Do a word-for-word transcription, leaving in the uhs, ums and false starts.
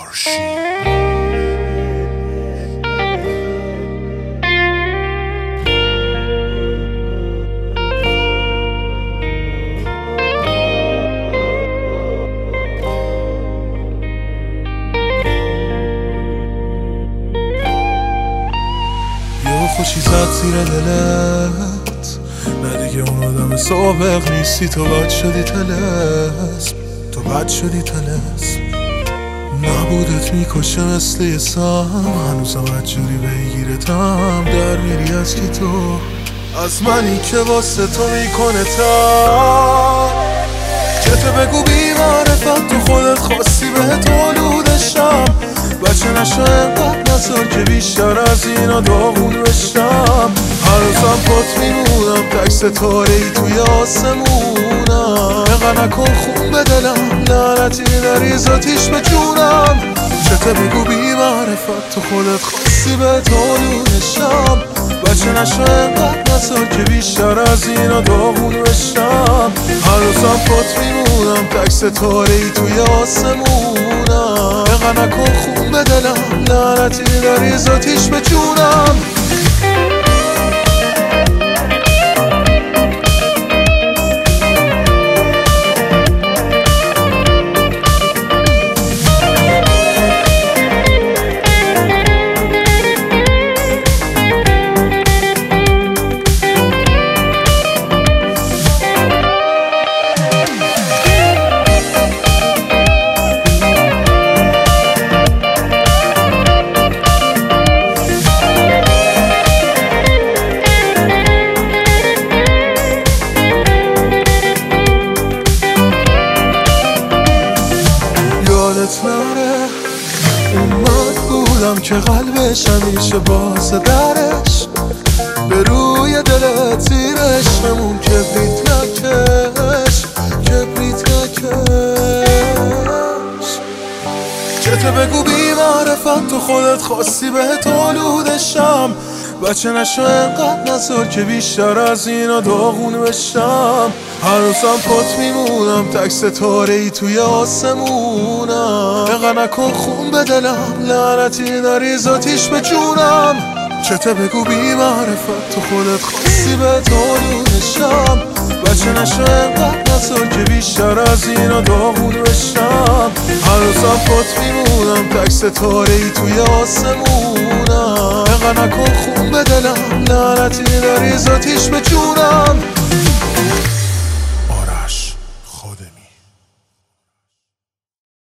خوشی زد زیر دلت، نه دیگه اون آدم سابق نیستی. تو بد شدی طلسم، تو بد شدی طلسم. نبودت میکشه مثل یه سم، هنوزم بدجوری بگیرتم. در میری از کی تو؟ از منی که واسه تو میکنه تر. که تو بگو بی معرفت، تو خودت خواستی بهت آلودشم. بچه نشو انقدر نزار که بیشتر از اینا داغون بشم. هر روزم پات میمونم تک ستاره ای توی آسمونم. نقا نکن خون به دلم، لعنتی نریز آتیش به جونم. چته بگو بی معرفت، تو خودت خواستی بهت آلودشم. بچه نشو انقدر نزار که بیشتر از اینا داغون بشم. هر روزم پات میمونم تک ستاره ای توی آسمونم. نقا نکن خون به دلم، لعنتی نریز آتیش به جونم. نره اون من بودم که قلبش همیشه باز درش. به روی دلت زیرش همون کبریت نکش، کبریت نکش. که تو بگو بی معرفت، تو خودت خواستی بهت آلودشم. بچه نشو انقدر نزار که بیشتر از اینا داغون بشم. هر روزم پات میمونم تک ستاره ای توی آسمونم. نقا نکن خون به دلم، لعنتی نریز آتیش به جونم. چته بگو بی معرفت، تو خودت خواستی بهت آلودشم. بچه نشو انقدر نزار که بیشتر از اینا داغون بشم. هر روزم پات میمونم تک ستاره ای توی آسمونم. نقا نکن خون به دلم، لعنتی نریز آتیش به جونم.